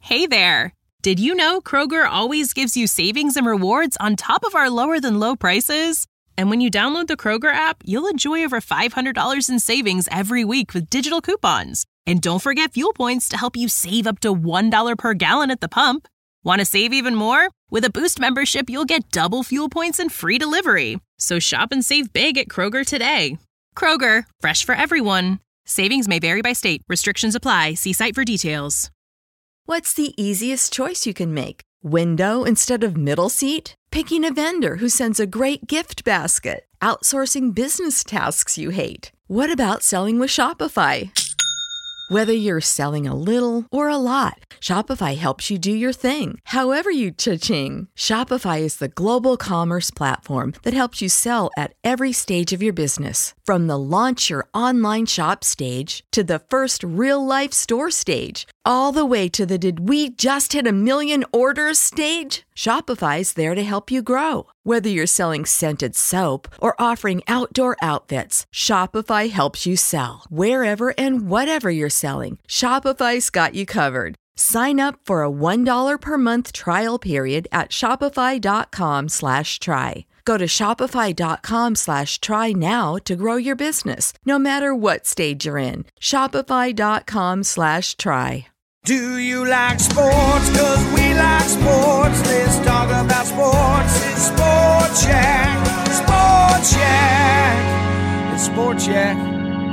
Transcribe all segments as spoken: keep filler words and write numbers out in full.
Hey there! Did you know Kroger always gives you savings and rewards on top of our lower-than-low prices? And when you download the Kroger app, you'll enjoy over five hundred dollars in savings every week with digital coupons. And don't forget fuel points to help you save up to one dollar per gallon at the pump. Want to save even more? With a Boost membership, you'll get double fuel points and free delivery. So shop and save big at Kroger today. Kroger, fresh for everyone. Savings may vary by state. Restrictions apply. See site for details. What's the easiest choice you can make? Window instead of middle seat? Picking a vendor who sends a great gift basket? Outsourcing business tasks you hate? What about selling with Shopify? Whether you're selling a little or a lot, Shopify helps you do your thing, however you cha-ching. Shopify is the global commerce platform that helps you sell at every stage of your business. From the launch your online shop stage to the first real-life store stage, all the way to the did we just hit a million orders stage. Shopify's there to help you grow. Whether you're selling scented soap or offering outdoor outfits, Shopify helps you sell. Wherever and whatever you're selling, Shopify's got you covered. Sign up for a one dollar per month trial period at shopify.com slash try. Go to shopify.com slash try now to grow your business, no matter what stage you're in. Shopify.com slash try. Do you like sports? Cause we like sports. Let's talk about sports. It's Sport Yak. Sport Yak. It's Sport Yak.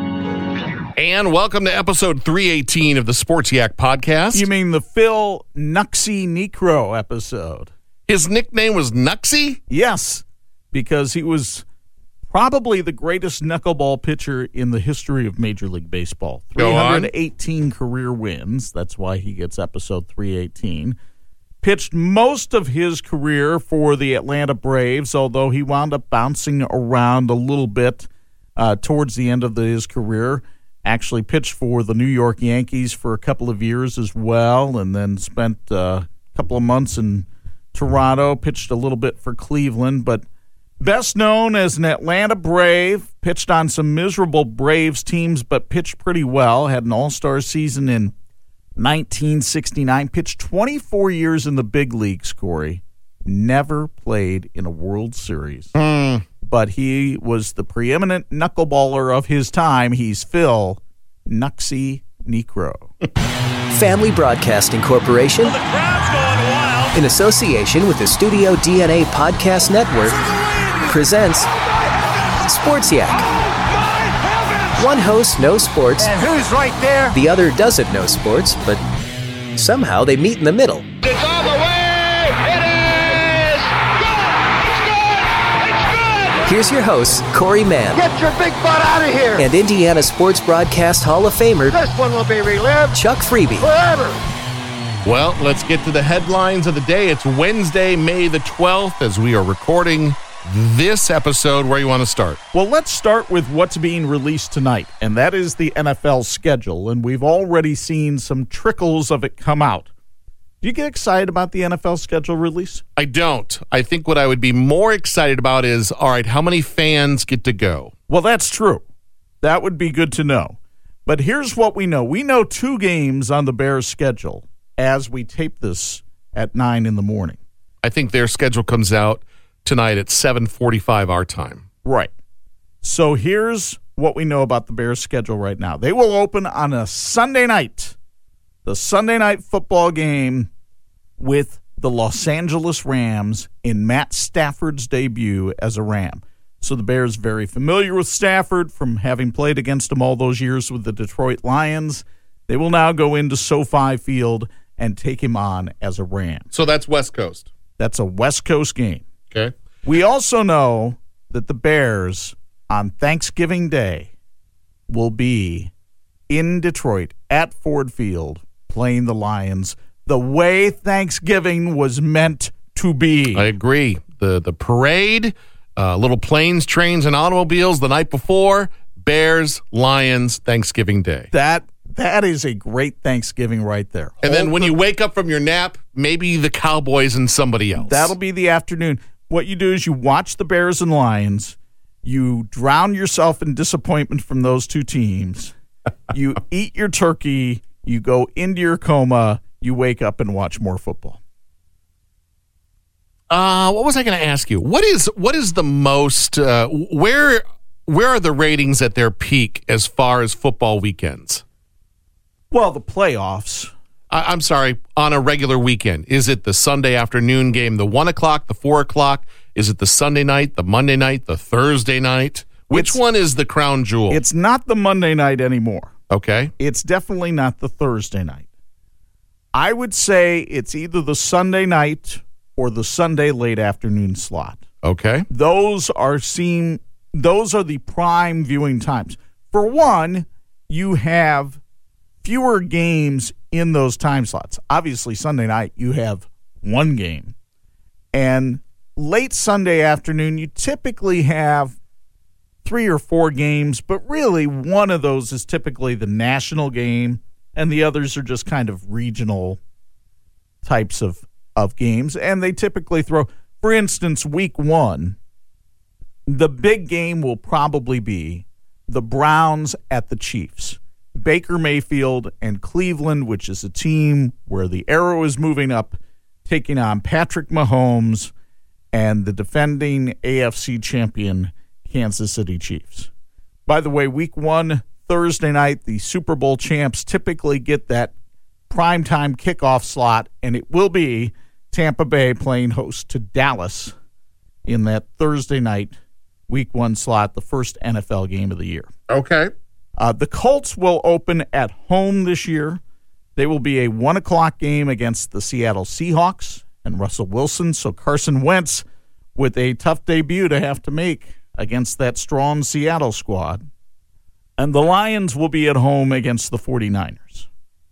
And welcome to episode three eighteen of the Sports Yak podcast. You mean the Phil Knucksy Niekro episode? His nickname was Knucksy? Yes, because he was probably the greatest knuckleball pitcher in the history of Major League Baseball. three hundred eighteen career wins. That's why he gets episode three eighteen. Pitched most of his career for the Atlanta Braves, although he wound up bouncing around a little bit uh, towards the end of the, his career. Actually pitched for the New York Yankees for a couple of years as well, and then spent uh, a couple of months in Toronto, pitched a little bit for Cleveland, but best known as an Atlanta Brave, pitched on some miserable Braves teams, but pitched pretty well, had an all-star season in nineteen sixty-nine, pitched twenty-four years in the big leagues, Corey, never played in a World Series. Mm. But he was the preeminent knuckleballer of his time. He's Phil Knucksy Niekro. Family Broadcasting Corporation, The crowd's going wild. in association with the Studio D N A Podcast Network, presents Sports Yak. One host knows sports, And who's right there? the other doesn't know sports, but somehow they meet in the middle. It's on the way. It is. Good. It's good. It's good. Here's your hosts, Corey Mann Get your big butt out of here. and Indiana Sports Broadcast Hall of Famer This one will be relived Chuck Freeby. forever. Well, let's get to the headlines of the day. It's Wednesday, May the twelfth, as we are recording this episode. Where you want to start? Well, let's start with what's being released tonight, and that is the N F L schedule, and we've already seen some trickles of it come out. Do you get excited about the N F L schedule release? I don't. I think what I would be more excited about is, all right, how many fans get to go? Well, that's true. That would be good to know. But here's what we know. We know two games on the Bears' schedule as we tape this at nine in the morning. I think their schedule comes out tonight at seven forty-five our time. Right. So here's what we know about the Bears' schedule right now. They will open on a Sunday night, the Sunday night football game with the Los Angeles Rams in Matt Stafford's debut as a Ram. So the Bears very familiar with Stafford from having played against him all those years with the Detroit Lions. They will now go into SoFi Field and take him on as a Ram. So that's West Coast. That's a West Coast game. Okay. We also know that the Bears on Thanksgiving Day will be in Detroit at Ford Field playing the Lions the way Thanksgiving was meant to be. I agree. The the parade, uh, little planes, trains, and automobiles the night before, Bears, Lions, Thanksgiving Day. That that is a great Thanksgiving right there. And then Hold when the- you wake up from your nap, maybe the Cowboys and somebody else. That'll be the afternoon. What you do is you watch the Bears and Lions. You drown yourself in disappointment from those two teams. You eat your turkey. You go into your coma. you wake up and watch more football. Uh, what was I going to ask you? What is what is the most uh, where where are the ratings at their peak as far as football weekends? Well, the playoffs. I, I'm sorry, on a regular weekend. Is it the Sunday afternoon game, the one o'clock, the four o'clock? Is it the Sunday night, the Monday night, the Thursday night? Which It's- one is the crown jewel? It's not the Monday night anymore. Okay. It's definitely not the Thursday night. I would say it's either the Sunday night or the Sunday late afternoon slot. Okay. Those are seem those are the prime viewing times. For one, you have fewer games in those time slots. Obviously, Sunday night you have one game. And late Sunday afternoon, you typically have three or four games, but really one of those is typically the national game, and the others are just kind of regional types of, of games. And they typically throw, for instance, week one, the big game will probably be the Browns at the Chiefs. Baker Mayfield and Cleveland, which is a team where the arrow is moving up, taking on Patrick Mahomes and the defending A F C champion Kansas City Chiefs. By the way, week one, Thursday night, the Super Bowl champs typically get that primetime kickoff slot, and it will be Tampa Bay playing host to Dallas in that Thursday night, week one slot, the first N F L game of the year. Okay. Uh, the Colts will open at home this year. They will be a one o'clock game against the Seattle Seahawks and Russell Wilson. So Carson Wentz with a tough debut to have to make against that strong Seattle squad. And the Lions will be at home against the 49ers.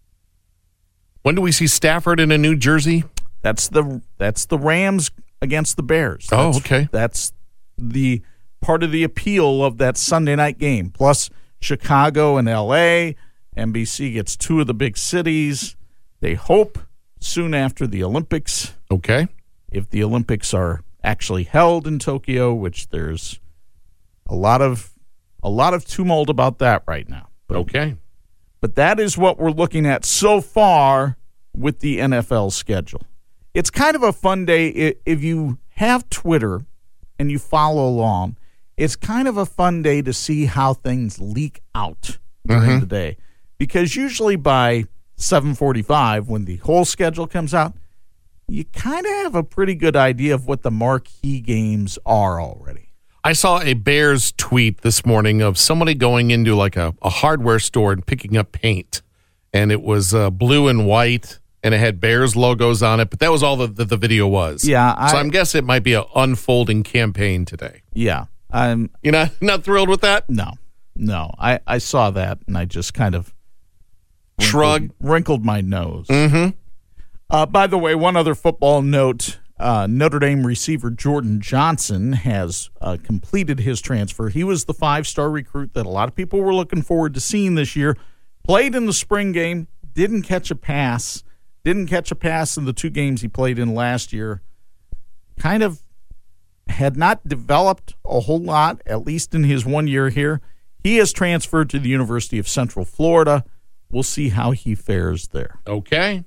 When do we see Stafford in a new jersey? That's the that's the Rams against the Bears. Oh, That's, okay. That's the part of the appeal of that Sunday night game. Plus Chicago and L A. N B C gets two of the big cities. They hope soon after the Olympics. Okay. If the Olympics are actually held in Tokyo, which there's a lot of a lot of tumult about that right now. But, Okay. but that is what we're looking at so far with the N F L schedule. It's kind of a fun day i- if you have Twitter and you follow along. It's kind of a fun day to see how things leak out during Mhm. the day. Because usually by seven forty-five, when the whole schedule comes out, you kind of have a pretty good idea of what the marquee games are already. I saw a Bears tweet this morning of somebody going into like a, a hardware store and picking up paint. And it was uh, blue and white, and it had Bears logos on it. But that was all the, the, the video was. Yeah, I- so I'm guessing it might be an unfolding campaign today. Yeah. I'm You're not, not thrilled with that? no. No. I, I saw that and I just kind of Shrug. wrinkled, wrinkled my nose. Mm-hmm. Uh, by the way, one other football note. Uh, Notre Dame receiver Jordan Johnson has uh, completed his transfer. He was the five-star recruit that a lot of people were looking forward to seeing this year. Played in the spring game, didn't catch a pass. Didn't catch a pass in the two games he played in last year. Kind of had not developed a whole lot, at least in his one year here. He has transferred to the University of Central Florida. We'll see how he fares there. Okay.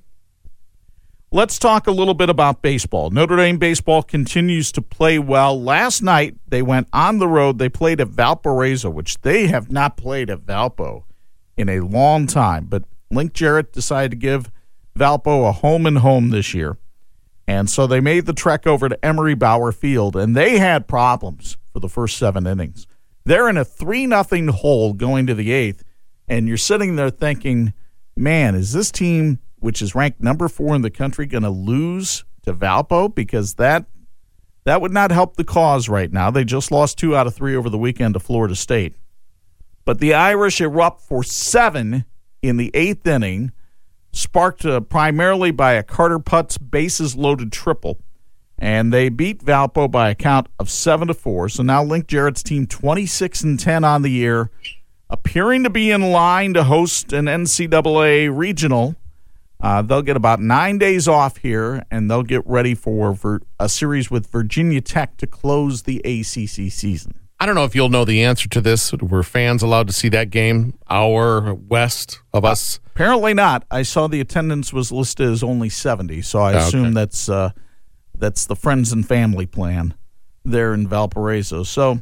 Let's talk a little bit about baseball. Notre Dame baseball continues to play well. Last night, they went on the road. They played at Valparaiso, which they have not played at Valpo in a long time. But Link Jarrett decided to give Valpo a home and home this year. And so they made the trek over to Emery Bauer Field, and they had problems for the first seven innings. They're in a three nothing hole going to the eighth, and you're sitting there thinking, man, is this team, which is ranked number four in the country, going to lose to Valpo? Because that that would not help the cause right now. They just lost two out of three over the weekend to Florida State. But the Irish erupt for seven in the eighth inning, sparked uh, primarily by a Carter Putz bases-loaded triple. And they beat Valpo by a count of seven to four. So now Link Jarrett's team twenty-six and ten on the year, appearing to be in line to host an N C double A regional. Uh, they'll get about nine days off here, and they'll get ready for, for a series with Virginia Tech to close the A C C season. I don't know if you'll know the answer to this. Were fans allowed to see that game hour west of us? Apparently not. I saw the attendance was listed as only seventy, so I assume okay. that's uh, that's the friends and family plan there in Valparaiso. So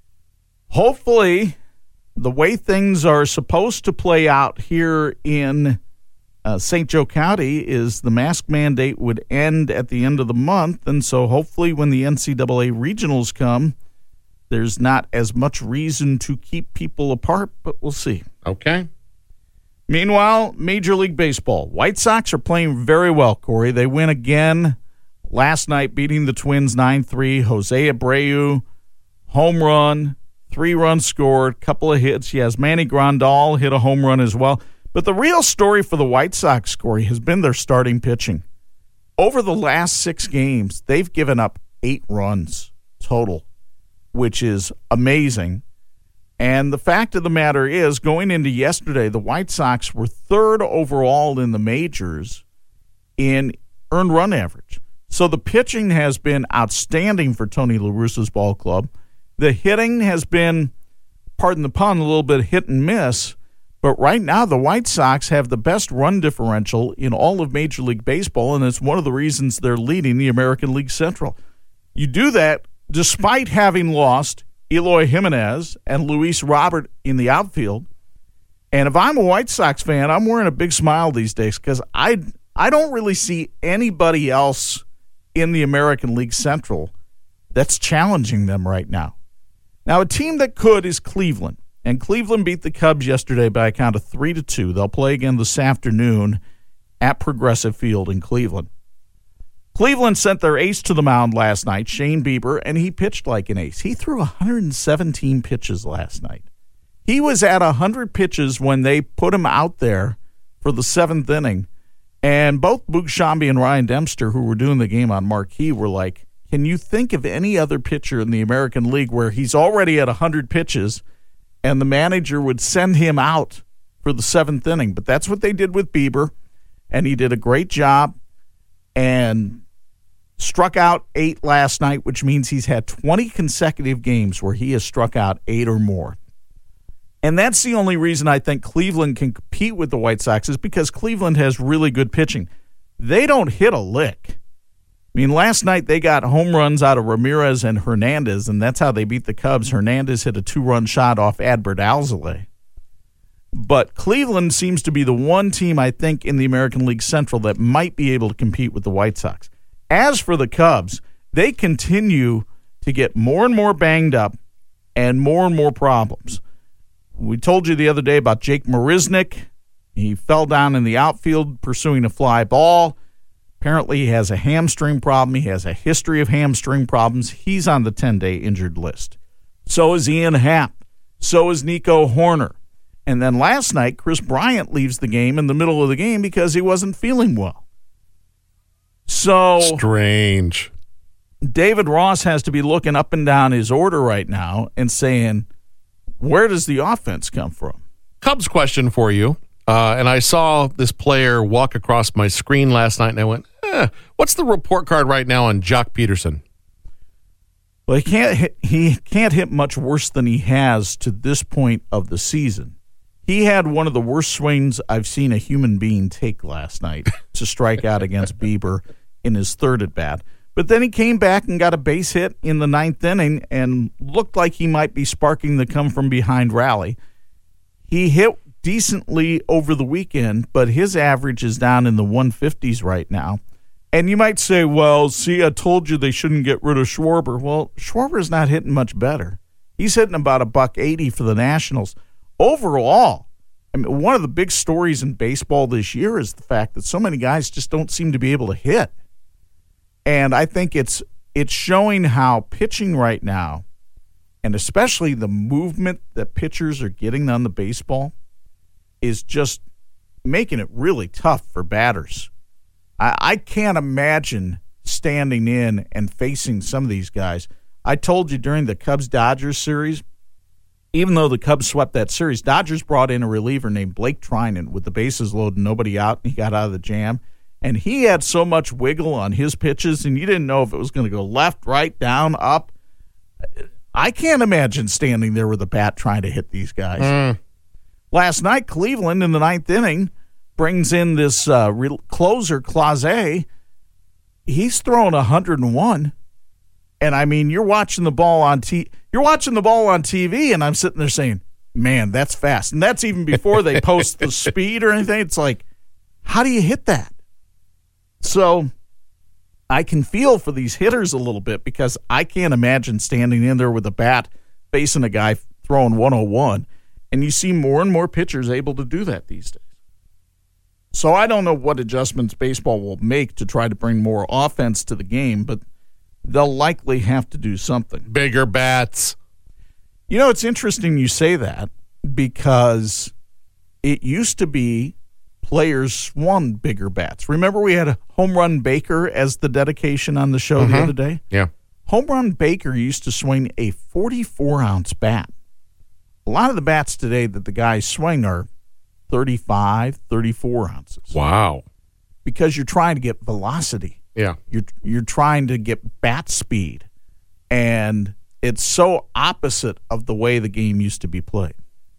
hopefully the way things are supposed to play out here in uh, Saint Joe County is the mask mandate would end at the end of the month, and so hopefully when the N C double A regionals come, there's not as much reason to keep people apart, but we'll see. Okay. Meanwhile, Major League Baseball. White Sox are playing very well, Corey. They win again last night, beating the Twins nine three. Jose Abreu, home run, three runs scored, couple of hits. Yes, Manny Grandal hit a home run as well. But the real story for the White Sox, Corey, has been their starting pitching. Over the last six games, they've given up eight runs total, which is amazing. And the fact of the matter is, going into yesterday, the White Sox were third overall in the majors in earned run average. So the pitching has been outstanding for Tony La Russa's ball club. The hitting has been, pardon the pun, a little bit hit and miss. But right now, the White Sox have the best run differential in all of Major League Baseball, and it's one of the reasons they're leading the American League Central. You do that despite having lost Eloy Jimenez and Luis Robert in the outfield. And if I'm a White Sox fan, I'm wearing a big smile these days because I, I don't really see anybody else in the American League Central that's challenging them right now. Now, a team that could is Cleveland. And Cleveland beat the Cubs yesterday by a count of three to two. They'll play again this afternoon at Progressive Field in Cleveland. Cleveland sent their ace to the mound last night, Shane Bieber, and he pitched like an ace. He threw one hundred seventeen pitches last night. He was at one hundred pitches when they put him out there for the seventh inning. And both Boog Sciambi and Ryan Dempster, who were doing the game on Marquee, were like, can you think of any other pitcher in the American League where he's already at one hundred pitches and the manager would send him out for the seventh inning? But that's what they did with Bieber, and he did a great job and struck out eight last night, which means he's had twenty consecutive games where he has struck out eight or more. And that's the only reason I think Cleveland can compete with the White Sox is because Cleveland has really good pitching. They don't hit a lick. I mean, last night they got home runs out of Ramirez and Hernandez, and that's how they beat the Cubs. Hernandez hit a two-run shot off Adbert Alzolay. But Cleveland seems to be the one team, I think, in the American League Central that might be able to compete with the White Sox. As for the Cubs, they continue to get more and more banged up and more and more problems. We told you the other day about Jake Marisnick. He fell down in the outfield pursuing a fly ball. Apparently he has a hamstring problem. He has a history of hamstring problems. He's on the ten-day injured list. So is Ian Happ. So is Nico Horner. And then last night, Chris Bryant leaves the game in the middle of the game because he wasn't feeling well. So strange. David Ross has to be looking up and down his order right now and saying, where does the offense come from? Cubs question for you. Uh, and I saw this player walk across my screen last night, and I went, eh, what's the report card right now on Jock Peterson? Well, he can't hit, he can't hit much worse than he has to this point of the season. He had one of the worst swings I've seen a human being take last night to strike out against Bieber in his third at-bat. But then he came back and got a base hit in the ninth inning and looked like he might be sparking the come-from-behind rally. He hit decently over the weekend, but his average is down in the one fifties right now. And you might say, well, see, I told you they shouldn't get rid of Schwarber. Well, Schwarber's not hitting much better. He's hitting about a buck eighty for the Nationals. Overall, I mean, one of the big stories in baseball this year is the fact that so many guys just don't seem to be able to hit. And I think it's it's showing how pitching right now, and especially the movement that pitchers are getting on the baseball, is just making it really tough for batters. I, I can't imagine standing in and facing some of these guys. I told you during the Cubs-Dodgers series, even though the Cubs swept that series, Dodgers brought in a reliever named Blake Trinan with the bases loaded and nobody out, and he got out of the jam. And he had so much wiggle on his pitches, and you didn't know if it was going to go left, right, down, up. I can't imagine standing there with a bat trying to hit these guys. Mm. Last night, Cleveland in the ninth inning brings in this uh, re- closer, Clase. He's throwing one hundred one. And, I mean, you're watching the ball on T- you're watching the ball on T V, and I'm sitting there saying, man, that's fast. And that's even before they post the speed or anything. It's like, how do you hit that? So I can feel for these hitters a little bit because I can't imagine standing in there with a bat facing a guy throwing one oh one. And you see more and more pitchers able to do that these days. So I don't know what adjustments baseball will make to try to bring more offense to the game, but they'll likely have to do something. Bigger bats. You know, it's interesting you say that because it used to be players swung bigger bats. Remember we had a Home Run Baker as the dedication on the show mm-hmm. the other day? Yeah. Home Run Baker used to swing a forty-four ounce bat. A lot of the bats today that the guys swing are thirty-five, thirty-four ounces. Wow. Because you're trying to get velocity. Yeah. You're you're trying to get bat speed. And it's so opposite of the way the game used to be played.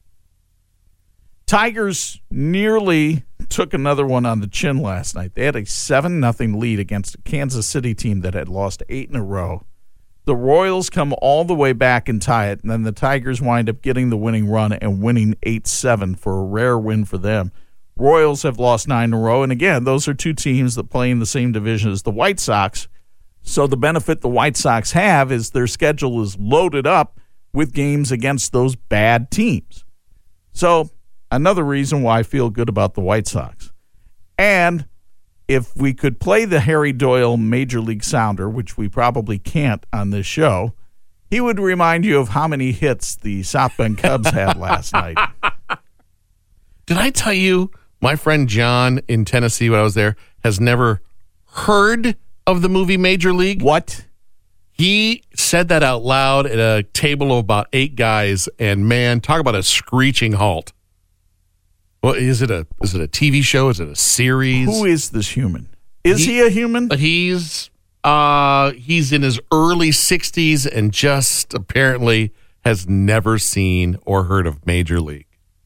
Tigers nearly took another one on the chin last night. They had a seven nothing lead against a Kansas City team that had lost eight in a row. The Royals come all the way back and tie it, and then the Tigers wind up getting the winning run and winning eight seven for a rare win for them. Royals have lost nine in a row, and again, those are two teams that play in the same division as the White Sox. So the benefit the White Sox have is their schedule is loaded up with games against those bad teams. So another reason why I feel good about the White Sox. And if we could play the Harry Doyle Major League Sounder, which we probably can't on this show, he would remind you of how many hits the South Bend Cubs had last night. Did I tell you my friend John in Tennessee when I was there has never heard of the movie Major League? What? He said that out loud at a table of about eight guys, and man, talk about a screeching halt. Well, is it a is it a T V show? Is it a series? Who is this human? Is he, he a human? He's uh he's in his early sixties and just apparently has never seen or heard of Major League.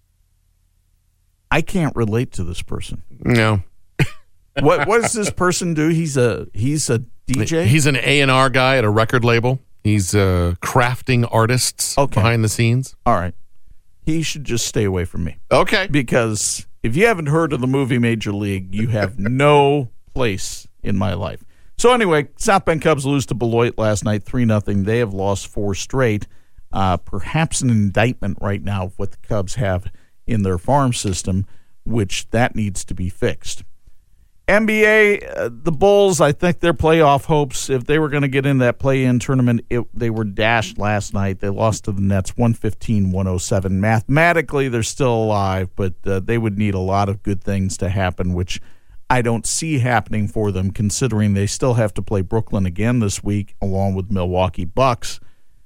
I can't relate to this person. No. What what does this person do? He's a he's a D J? He's an A and R guy at a record label. He's uh, crafting artists okay. behind the scenes. All right. He should just stay away from me. Okay. Because if you haven't heard of the movie Major League, you have no place in my life. So anyway, South Bend Cubs lose to Beloit last night, three nothing. They have lost four straight. Uh, perhaps an indictment right now of what the Cubs have in their farm system, which that needs to be fixed. N B A, uh, the Bulls, I think their playoff hopes, if they were going to get in that play-in tournament, it, they were dashed last night. They lost to the Nets one fifteen to one oh seven. Mathematically, they're still alive, but uh, they would need a lot of good things to happen, which I don't see happening for them, considering they still have to play Brooklyn again this week, along with Milwaukee Bucks.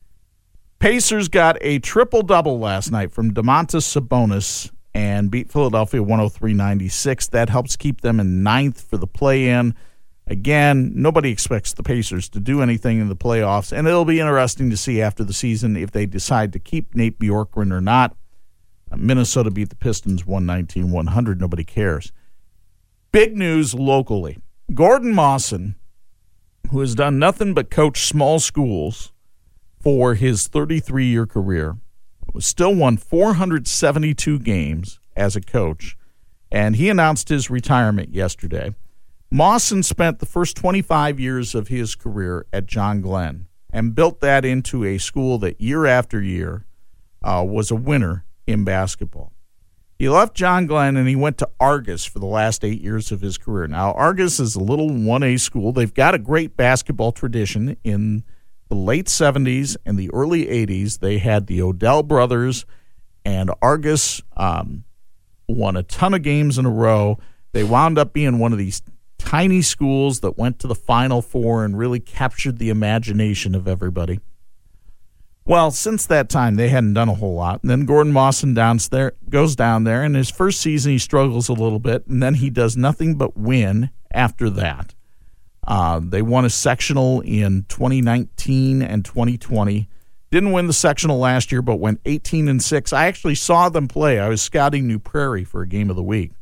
Pacers got a triple-double last night from Domantas Sabonis and beat Philadelphia one oh three ninety-six. That helps keep them in ninth for the play-in. Again, nobody expects the Pacers to do anything in the playoffs, and it'll be interesting to see after the season if they decide to keep Nate Bjorkgren or not. Minnesota beat the Pistons one nineteen to one hundred. Nobody cares. Big news locally. Gordon Mawson, who has done nothing but coach small schools for his thirty-three-year career, still won four hundred seventy-two games as a coach, and he announced his retirement yesterday. Mawson spent the first twenty-five years of his career at John Glenn and built that into a school that year after year uh, was a winner in basketball. He left John Glenn and he went to Argus for the last eight years of his career. Now, Argus is a little one A school. They've got a great basketball tradition. In the late seventies and the early eighties, they had the Odell brothers, and Argus um, won a ton of games in a row. They wound up being one of these tiny schools that went to the Final Four and really captured the imagination of everybody. Well, since that time, they hadn't done a whole lot. And then Gordon Mawson downs there, goes down there, and his first season he struggles a little bit, and then he does nothing but win after that. Uh, they won a sectional in twenty nineteen and twenty twenty. Didn't win the sectional last year, but went eighteen and six. I actually saw them play. I was scouting New Prairie for a game of the week.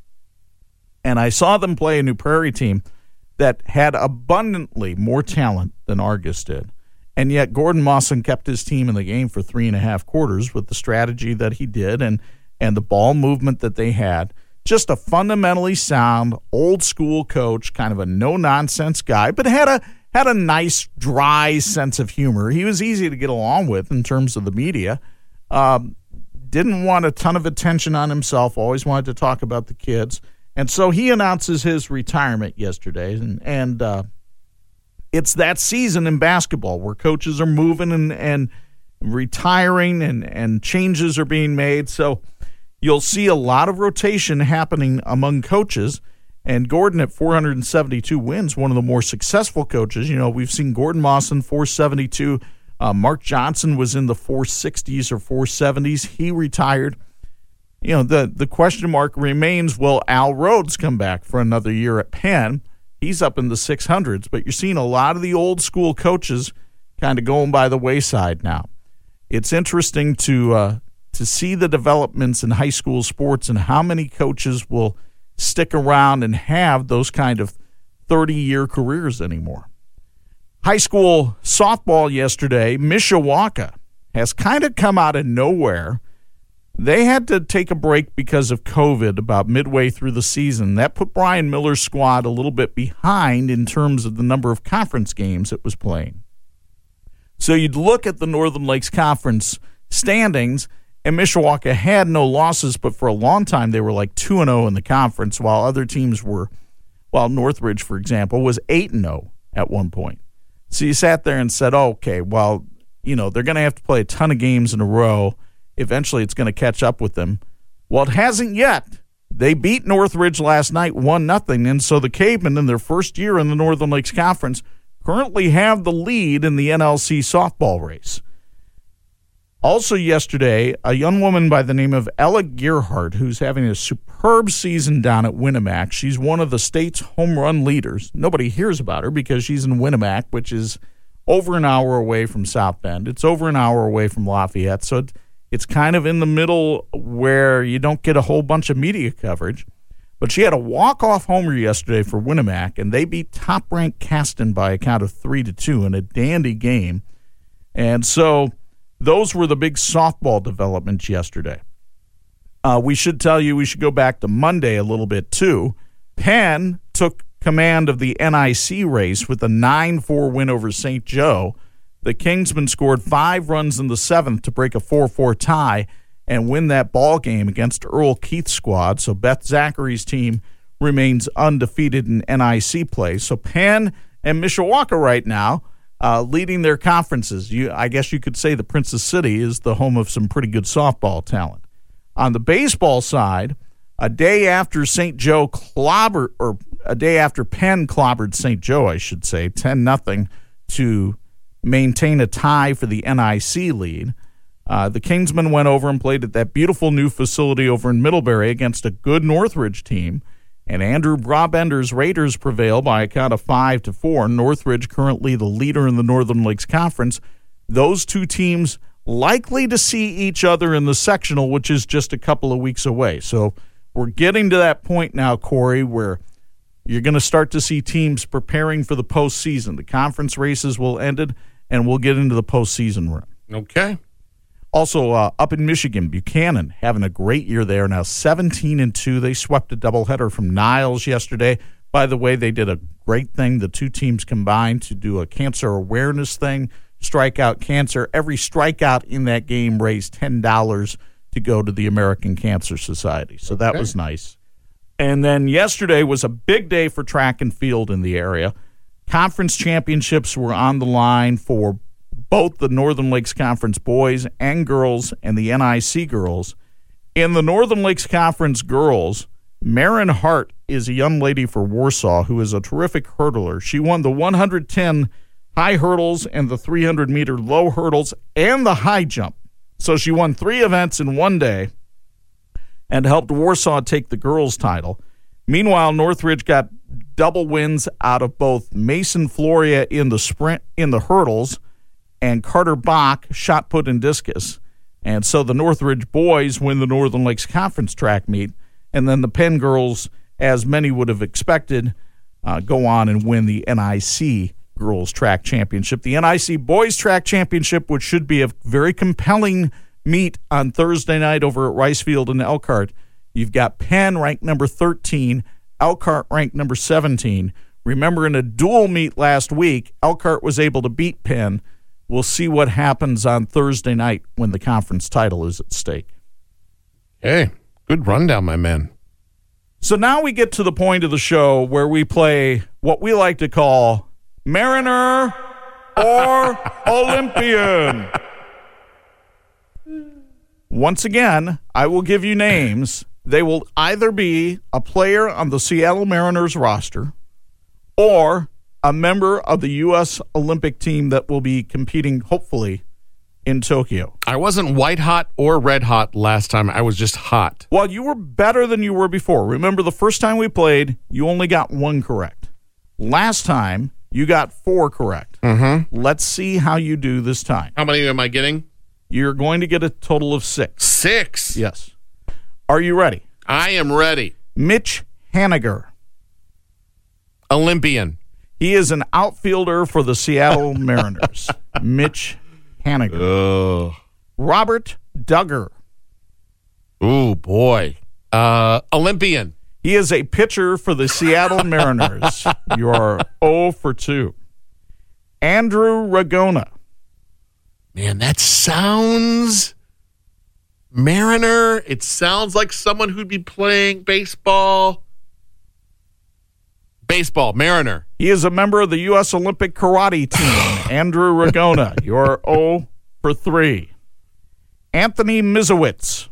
And I saw them play a New Prairie team that had abundantly more talent than Argus did. And yet Gordon Mawson kept his team in the game for three and a half quarters with the strategy that he did and, and the ball movement that they had. Just a fundamentally sound, old-school coach, kind of a no-nonsense guy, but had a had a nice, dry sense of humor. He was easy to get along with in terms of the media. Um, didn't want a ton of attention on himself, always wanted to talk about the kids. And so he announces his retirement yesterday, and, and uh, it's that season in basketball where coaches are moving and, and retiring and, and changes are being made. So you'll see a lot of rotation happening among coaches. And Gordon at four hundred seventy-two wins, one of the more successful coaches. You know, we've seen Gordon Mawson, four seventy-two. Uh, Mark Johnson was in the four sixties or four seventies. He retired. You know, the, the question mark remains, will Al Rhodes come back for another year at Penn? He's up in the six hundreds. But you're seeing a lot of the old school coaches kind of going by the wayside now. It's interesting to uh, to see the developments in high school sports and how many coaches will stick around and have those kind of thirty-year careers anymore. High school softball yesterday, Mishawaka has kind of come out of nowhere. They had to take a break because of COVID about midway through the season. That put Brian Miller's squad a little bit behind in terms of the number of conference games it was playing. So you'd look at the Northern Lakes Conference standings, and Mishawaka had no losses, but for a long time they were like two and oh in the conference, while other teams were, while Northridge, for example, was eight and oh at one point. So you sat there and said, oh, okay, well, you know, they're going to have to play a ton of games in a row. Eventually it's going to catch up with them. Well, it hasn't yet. They beat Northridge last night one nothing, and so the Cavemen in their first year in the Northern Lakes Conference currently have the lead in the N L C softball race. Also yesterday, a young woman by the name of Ella Gearhart, who's having a superb season down at Winnemac. She's one of the state's home run leaders. Nobody hears about her because she's in Winnemac, which is over an hour away from South Bend. It's over an hour away from Lafayette, so it's kind of in the middle where you don't get a whole bunch of media coverage. But she had a walk-off homer yesterday for Winnemac, and they beat top-ranked Caston by a count of three to two in a dandy game. And so those were the big softball developments yesterday. Uh, we should tell you we should go back to Monday a little bit, too. Penn took command of the N I C race with a nine four win over Saint Joe. The Kingsmen scored five runs in the seventh to break a four four tie and win that ball game against Earl Keith's squad. So Beth Zachary's team remains undefeated in N I C play. So Penn and Mishawaka right now Uh, leading their conferences. You, I guess you could say the Princess City is the home of some pretty good softball talent. On the baseball side, a day after Saint Joe clobbered, or a day after Penn clobbered Saint Joe, I should say, ten nothing to maintain a tie for the N I C lead, uh, the Kingsmen went over and played at that beautiful new facility over in Middlebury against a good Northridge team. And Andrew Brabender's Raiders prevail by a count of five to four. Northridge currently the leader in the Northern Lakes Conference. Those two teams likely to see each other in the sectional, which is just a couple of weeks away. So we're getting to that point now, Corey, where you're going to start to see teams preparing for the postseason. The conference races will end, and we'll get into the postseason run. Okay. Also, uh, up in Michigan, Buchanan having a great year there. Now seventeen and two. They swept a doubleheader from Niles yesterday. By the way, they did a great thing. The two teams combined to do a cancer awareness thing, strike out cancer. Every strikeout in that game raised ten dollars to go to the American Cancer Society. So that okay. was nice. And then yesterday was a big day for track and field in the area. Conference championships were on the line for both the Northern Lakes Conference boys and girls and the N I C girls. In the Northern Lakes Conference girls, Marin Hart is a young lady for Warsaw who is a terrific hurdler. She won the one hundred ten high hurdles and the three hundred meter low hurdles and the high jump. So she won three events in one day and helped Warsaw take the girls' title. Meanwhile, Northridge got double wins out of both Mason Floria in the sprint, in the hurdles, and Carter Bach shot put and discus. And so the Northridge boys win the Northern Lakes Conference track meet, and then the Penn girls, as many would have expected, uh, go on and win the N I C Girls Track Championship. The N I C Boys Track Championship, which should be a very compelling meet on Thursday night over at Rice Field in Elkhart. You've got Penn ranked number thirteen, Elkhart ranked number seventeen. Remember, in a dual meet last week, Elkhart was able to beat Penn. We'll see what happens on Thursday night when the conference title is at stake. Hey, good rundown, my man. So now we get to the point of the show where we play what we like to call Mariner or Olympian. Once again, I will give you names. They will either be a player on the Seattle Mariners roster or a member of the U S Olympic team that will be competing, hopefully, in Tokyo. I wasn't white hot or red hot last time. I was just hot. Well, you were better than you were before. Remember, the first time we played, you only got one correct. Last time, you got four correct. Mm-hmm. Let's see how you do this time. How many am I getting? You're going to get a total of six. Six? Yes. Are you ready? I am ready. Mitch Haniger. Olympian. He is an outfielder for the Seattle Mariners. Mitch Haniger. Ugh. Robert Duggar. Ooh, boy. Uh, Olympian. He is a pitcher for the Seattle Mariners. You are zero for two. Andrew Ragona. Man, that sounds Mariner. It sounds like someone who'd be playing baseball. Baseball, Mariner. He is a member of the U S Olympic karate team. Andrew Ragona. You're zero for three. Anthony Mizowitz.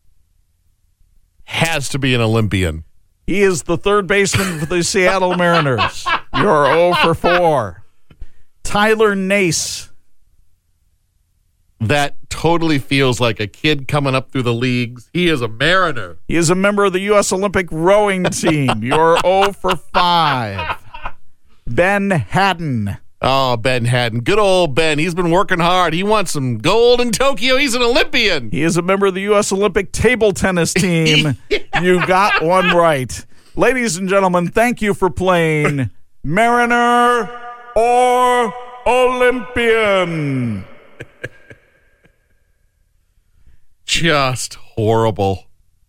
Has to be an Olympian. He is the third baseman for the Seattle Mariners. You're zero for four. Tyler Nace. That totally feels like a kid coming up through the leagues. He is a Mariner. He is a member of the U S Olympic rowing team. You're zero for five. Ben Haddon. Oh, Ben Haddon. Good old Ben. He's been working hard. He wants some gold in Tokyo. He's an Olympian. He is a member of the U S Olympic table tennis team. Yeah. You got one right. Ladies and gentlemen, thank you for playing Mariner or Olympian. Just horrible.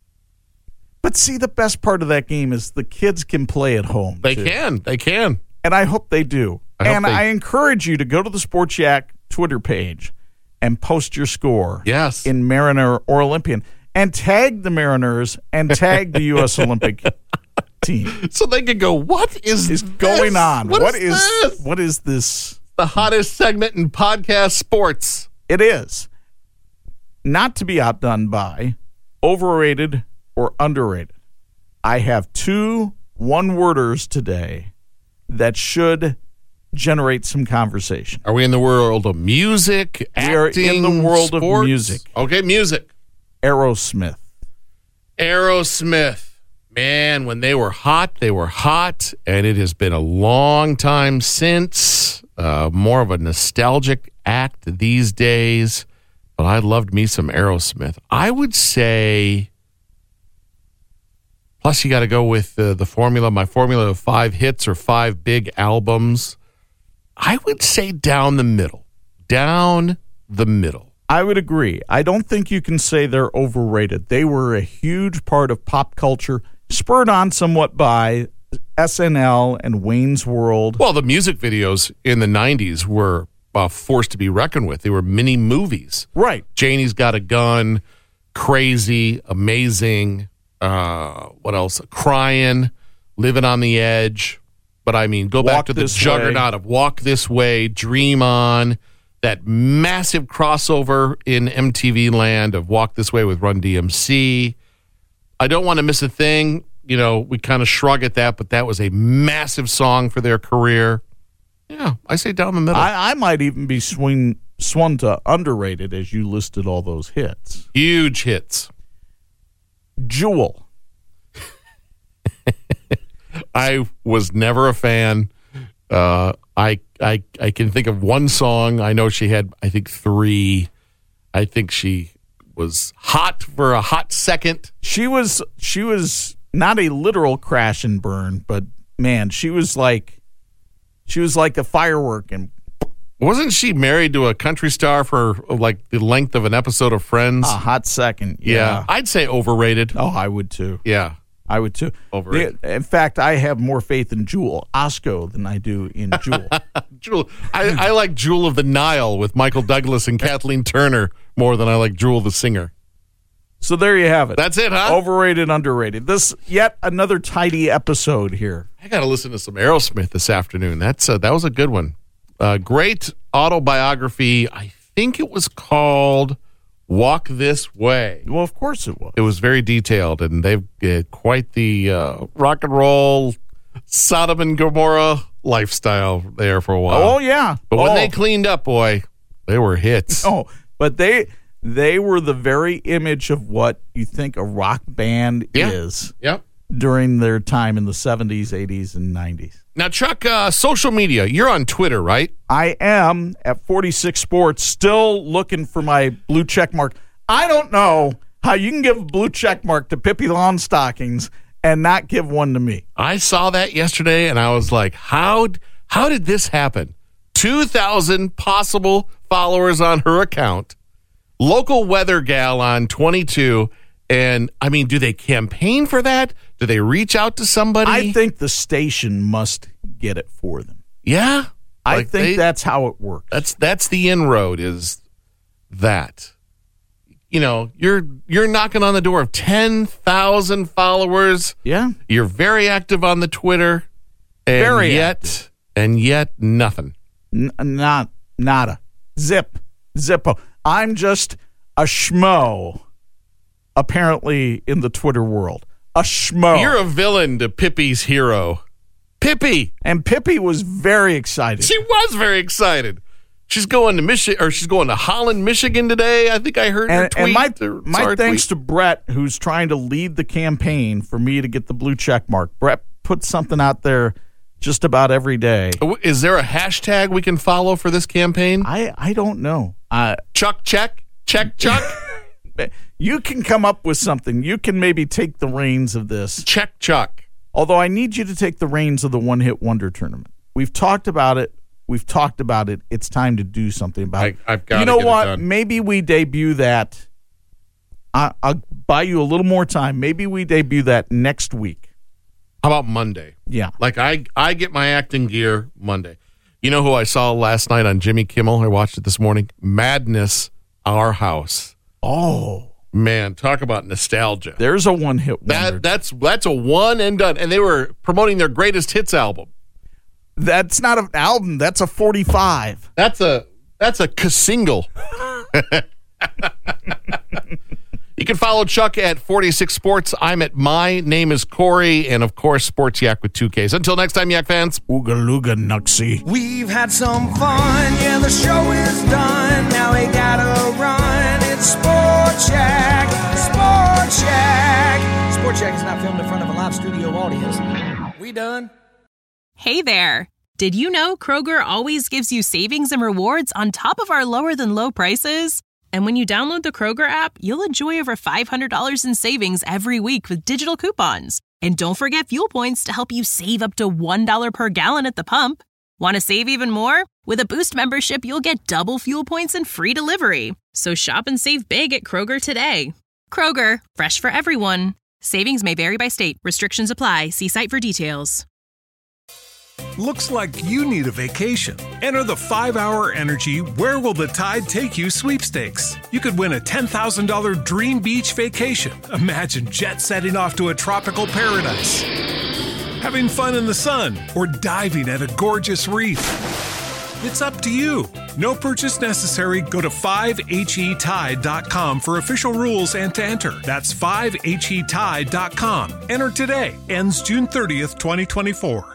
But see, the best part of that game is the kids can play at home. They too. can. They can. And I hope they do. I and they... I encourage you to go to the Sports Yak Twitter page and post your score. Yes. In Mariner or Olympian. And tag the Mariners and tag the U S Olympic team. So they can go, what is, is this? going on? What, what is, is this? What is this? The hottest segment in podcast sports. It is. Not to be outdone by overrated or underrated. I have two one-worders today that should generate some conversation. Are we in the world of music, acting, We are in the world sports? of music. Okay, music. Aerosmith. Aerosmith. Man, when they were hot, they were hot, and it has been a long time since. Uh, more of a nostalgic act these days, but I loved me some Aerosmith. I would say, plus you got to go with uh, the formula, my formula of five hits or five big albums. I would say down the middle. Down the middle. I would agree. I don't think you can say they're overrated. They were a huge part of pop culture, spurred on somewhat by S N L and Wayne's World. Well, the music videos in the nineties were uh, forced to be reckoned with. They were mini movies. Right. Janie's Got a Gun, Crazy, Amazing, uh, what else? Crying, Living on the Edge. But I mean, go Walk back to the This juggernaut Way. of Walk This Way, Dream On, that massive crossover in M T V land of Walk This Way with Run D M C. I Don't Want to Miss a Thing. You know, we kind of shrug at that, but that was a massive song for their career. Yeah, I say down the middle. I, I might even be swing, swung to underrated as you listed all those hits. Huge hits. Jewel. I was never a fan. Uh, I I, I can think of one song. I know she had, I think, three. I think she was hot for a hot second. She was she was not a literal crash and burn, but man, she was like she was like a firework. And wasn't she married to a country star for like the length of an episode of Friends? A hot second. Yeah, yeah. I'd say overrated. Oh, I would too. Yeah. I would too. Overrated. In fact, I have more faith in Jewel Osco than I do in Jewel. Jewel. I, I like Jewel of the Nile with Michael Douglas and Kathleen Turner more than I like Jewel the singer. So there you have it. That's it, huh? Overrated, underrated. This yet another tidy episode here. I got to listen to some Aerosmith this afternoon. That's uh, that was a good one. Uh, great autobiography. I think it was called Walk This Way. Well, of course it was. It was very detailed, and they've got quite the uh, rock and roll Sodom and Gomorrah lifestyle there for a while. Oh, yeah. But when oh. they cleaned up, boy, they were hits. Oh, but they they were the very image of what you think a rock band yeah. is Yep. during their time in the seventies, eighties, and nineties. Now, Chuck, uh, social media. You're on Twitter, right? I am at forty-six Sports, still looking for my blue check mark. I don't know how you can give a blue check mark to Pippi Longstockings and not give one to me. I saw that yesterday, and I was like, how, how did this happen? two thousand possible followers on her account. Local weather gal on twenty-two. And, I mean, do they campaign for that? Do they reach out to somebody? I think the station must get it for them. Yeah? I Like think they- that's how it works. That's that's the inroad is that. You know, you're you're knocking on the door of ten thousand followers. Yeah. You're very active on the Twitter. And Very yet, active. And yet, nothing. N- not, nada. Zip. Zippo. I'm just a schmo, apparently, in the Twitter world. A schmo. You're a villain to Pippi's hero. Pippi. And Pippi was very excited. She was very excited. She's going to Michigan, or she's going to Holland, Michigan today. I think I heard her and, tweet. and my, or, my sorry, thanks tweet. to Brett, who's trying to lead the campaign for me to get the blue check mark. Brett puts something out there just about every day. Is there a hashtag we can follow for this campaign? I, I don't know. Uh, Chuck, check. Check, Chuck. you can come up with something. You can maybe take the reins of this. Check, Chuck. Although I need you to take the reins of the One Hit Wonder tournament. We've talked about it. We've talked about it. It's time to do something about I, it. I've got You know get what? It done. Maybe we debut that. I, I'll buy you a little more time. Maybe we debut that next week. How about Monday? Yeah. Like I, I get my acting gear Monday. You know who I saw last night on Jimmy Kimmel? I watched it this morning. Madness, Our House. Oh. Man, talk about nostalgia. There's a One Hit Wonder. That that's that's a one and done. And they were promoting their greatest hits album. That's not an album. That's a forty-five. That's a that's a single. You can follow Chuck at forty-six Sports. I'm at My Name is Corey, and of course, Sports Yak with two Ks. Until next time, Yak fans. Ooga looga nuxie. We've had some fun, yeah, the show is done. Now we gotta run. It's Sports Yak, Sports Yak. Sports Yak is not filmed in front of a live studio audience. We done? Hey there. Did you know Kroger always gives you savings and rewards on top of our lower than low prices? And when you download the Kroger app, you'll enjoy over five hundred dollars in savings every week with digital coupons. And don't forget fuel points to help you save up to one dollar per gallon at the pump. Want to save even more? With a Boost membership, you'll get double fuel points and free delivery. So shop and save big at Kroger today. Kroger, fresh for everyone. Savings may vary by state. Restrictions apply. See site for details. Looks like you need a vacation. Enter the five hour Energy Where Will the Tide Take You sweepstakes. You could win a ten thousand dollars dream beach vacation. Imagine jet setting off to a tropical paradise, having fun in the sun, or diving at a gorgeous reef. It's up to you. No purchase necessary. Go to five H E tide dot com for official rules and to enter. That's five H E tide dot com. Enter today. Ends June thirtieth, twenty twenty-four.